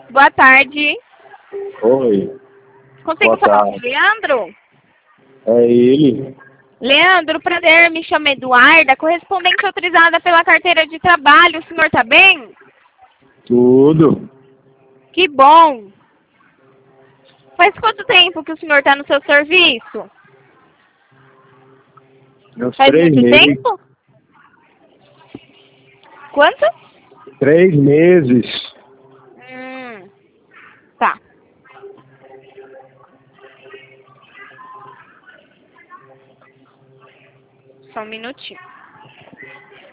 Boa tarde. Oi, Consigo boa falar com o tarde. Leandro? É ele? Leandro, prazer, me chamo Eduarda, correspondente autorizada pela carteira de trabalho. O senhor tá bem? Tudo. Que bom. Faz quanto tempo que o senhor tá no seu serviço? Uns Faz 3 muito meses. tempo? Quanto? 3 meses. Tá. Só um minutinho.